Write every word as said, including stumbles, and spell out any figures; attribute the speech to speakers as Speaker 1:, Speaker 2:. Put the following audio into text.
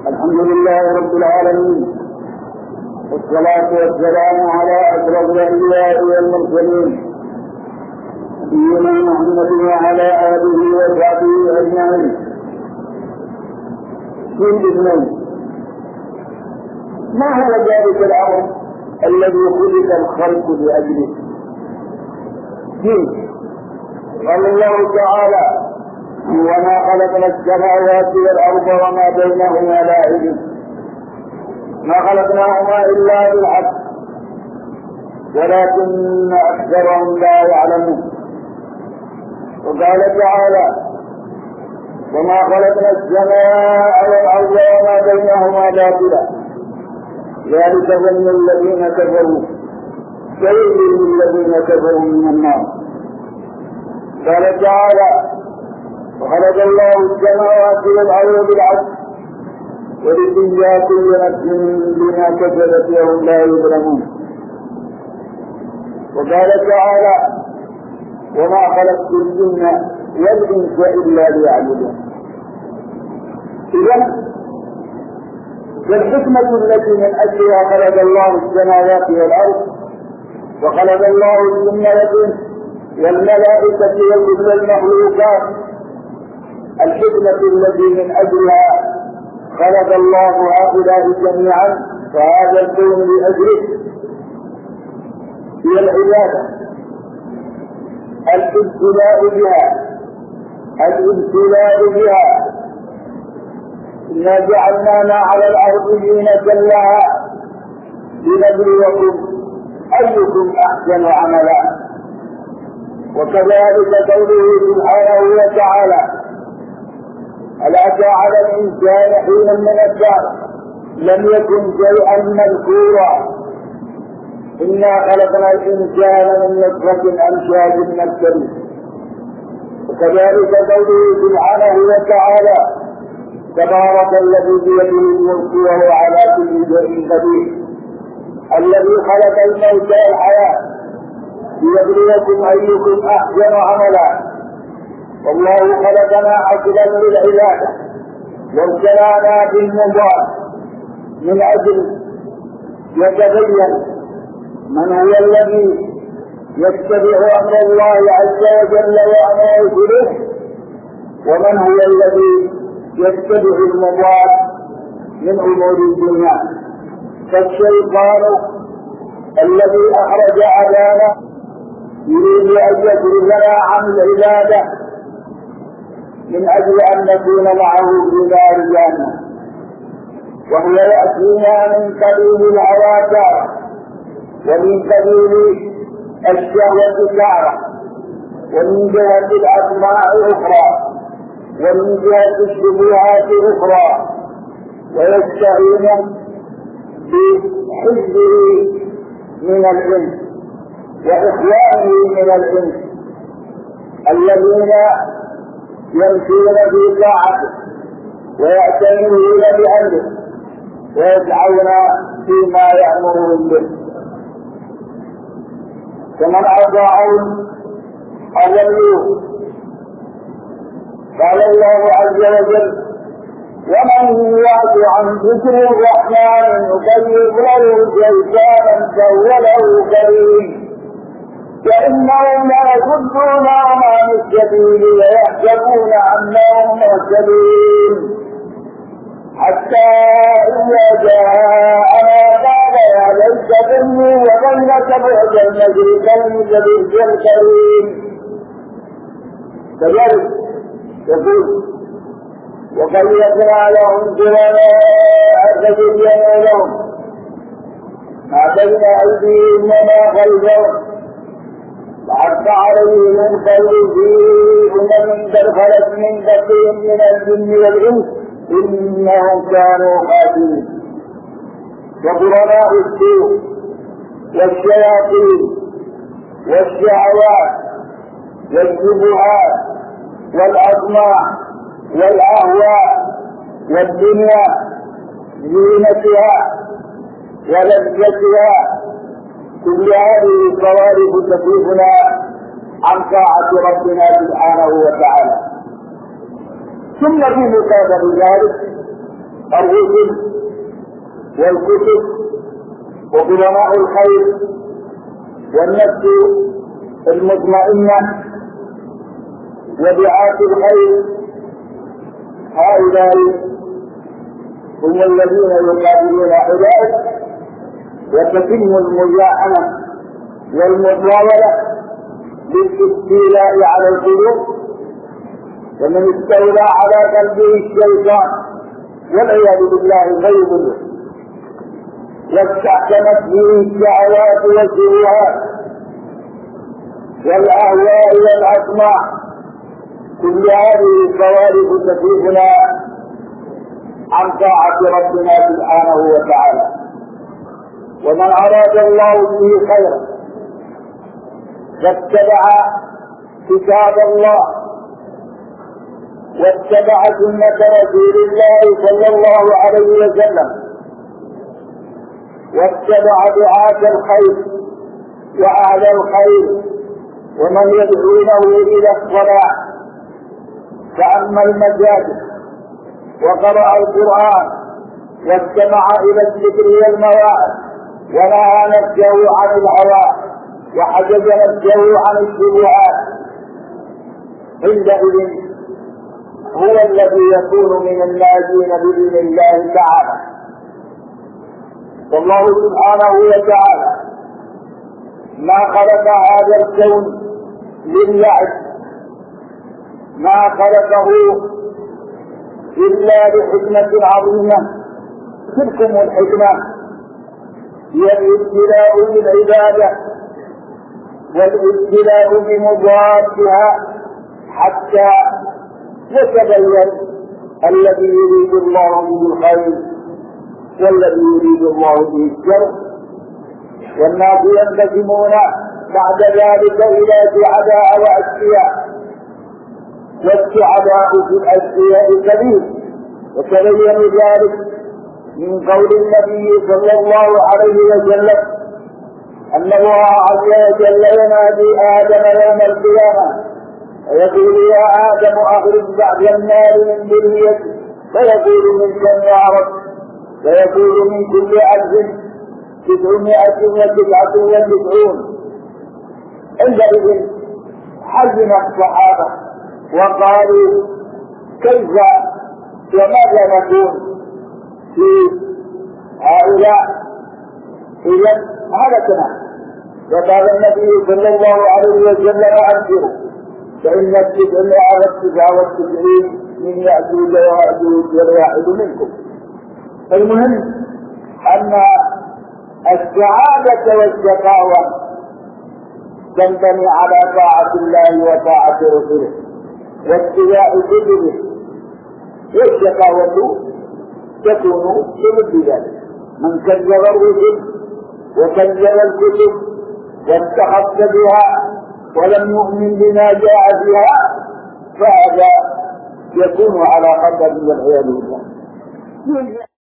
Speaker 1: الحمد لله رب العالمين، والصلاة والسلام على أشرف الأنبياء والمرسلين نبينا محمد وعلى آله وصحبه أجمعين. من اثنين، ما هو ذلك الأمر الذي خلق الخلق لأجله؟ فيه قال الله تعالى: وما خلقنا السماوات والأرض وما بينهما لاعبين، ما خلقناهما إلا بالحق ولكن أكثرهم لا يعلمون. وقال تعالى: وما خلقنا السماء والأرض وما بينهما باطلا ذلك ظن الذين كفروا فويل للذين كفروا من النار. قال تعالى: وخلق الله السماوات والأرض بالعدل ولتجزى كل نفس بما كسبت وهم لا يظلمون. وقال تعالى: وما خلقت الجن والإنس إلا ليعبدون. إذن فالحكمة التي من أجلها خلق الله السماوات والأرض وخلق الله الجن والإنس والملائكة وكل المخلوقات، الحكمة التي من أجلها خلق الله هؤلاء جميعا فهذا الكون لأجله هي العبادة، الابتلاء بها الابتلاء بها إنا جعلنا على الأرض زينة لها لنبلوكم أيكم أحسن عملا. وكذلك قوله سبحانه وتعالى: هل أتى على الإنسان حين من الدهر لم يكن شيئا مذكورا إنا خلقنا الإنسان من نطفة أمشاج نبتليه. وكذلك قوله سبحانه وتعالى: تبارك الذي بيده الملك وهو على كل شيء قدير الذي خلق الموت والحياة ليبلوكم أيكم أحسن عملا. والله خلقنا عقلا للعبادة وابتلانا بالمضاد من أجل يتبين من هو الذي يتبع أمر الله عز وجل وأمر رسله ومن هو الذي يتبع المضاد من أمور الدنيا. فالشيطان الذي أخرج عدانا يريد أن يجري لنا عن العبادة من أجل أن نكون معه في نار جهنم، وهو يأتينا من قبيل الهوى تارة ومن قبيل الشهوة تارة ومن جهة الأسماء أخرى ومن جهة الشبهات أخرى، ويستعين بحزبه من الإنس وإخوانه من الإنس الذين يمشون في طاعته ويأتمرون بأمره ويسعون فيما يأمرون به. فمن أطاعهم أضلوه. قال الله عز وجل: ومن يعد عن ذكر الرحمن نقيض له شيطانا فهو له قرين فإنهم ليصدون عن السبيل ويحسبون أنهم مهتدون حتى إذا جاءنا قال يا ليت بيني وبينك بعد المشركين كبئس القرين. كذلك يقول: وقيضنا لهم قرناء فزين لهم ما بين أيديهم وما خلفهم وحتى عليهم الخير في أمم قد خلت من قبلهم من الجن والإنس إنهم كانوا خاسرين. وقرناء السوء والشياطين والشهوات والشبهات والأطماع والأهواء والدنيا زينتها ولذتها، كل هذه الصوارف تصرفنا عن طاعة ربنا سبحانه وتعالى. ثم في مقابل ذلك الرسل والكتب وعلماء الخير والنفس المطمئنة ودعاة الخير، هؤلاء هم الذين يقابلون أولئك وتتم المزاحمة والمحاولة بالاستيلاء على القلوب، ومن استولى على قلبه الشيطان والعياذ بالله غير منه واستحكمت به الشهوات والشبهات والاهواء والاطماع. كل هذه الكوارث تصرفنا عن طاعة ربنا سبحانه وتعالى. ومن أراد الله به خيرا فاتبع كتاب الله واتبع سنة رسول الله صلى الله عليه وسلم واتبع دعاة الخير وأهل الخير ومن يدعونه إلى الصلاة فأما المساجد وقرأ القرآن واستمع إلى الذكر والمواعظ ونهى نفسه عن الهوى وحجز نفسه عن الشبهات، عندئذ هو الذي يكون من الناجين بإذن الله تعالى. والله سبحانه وتعالى ما خلق هذا الكون للعب، ما خلقه إلا لحكمة عظيمة. تلكم الحكمة هي الابتلاء بالعبادة والابتلاء بمضادها حتى يتبين الذي يريد الله به الخير والذي يريد الله به الشر. والناس ينقسمون بعد ذلك إلى سعداء وأشقياء، والسعداء في الأشقياء كبير، وتبين ذلك من قول النبي صلى الله عليه وسلم أن الله عز وجل ينادي آدم يوم القيامة فيقول يا آدم أخرج بعد النار من ذريتي، فيقول من كم يا رب؟ فيقول من كل ألف تسعمائة وتسعة وتسعون. عندئذ حزن الصحابة وقالوا كيف وماذا نكون في هؤلاء؟ إذا هلكنا. وقال النبي صلى الله عليه وسلم أنذروا فإن التسعمائة والتسعة والتسعين من يأجوج ويأجوج والواحد منكم. المهم أن السعادة والشقاوة تنبني على طاعة الله وطاعة رسوله واتباع سبله، والشقاوة تكون بمثل ذلك. من كذب الرسل وكذب الكتب واتخذ بها ولم يؤمن بما جاء بها فهذا يكون على خطر والعياذ بالله.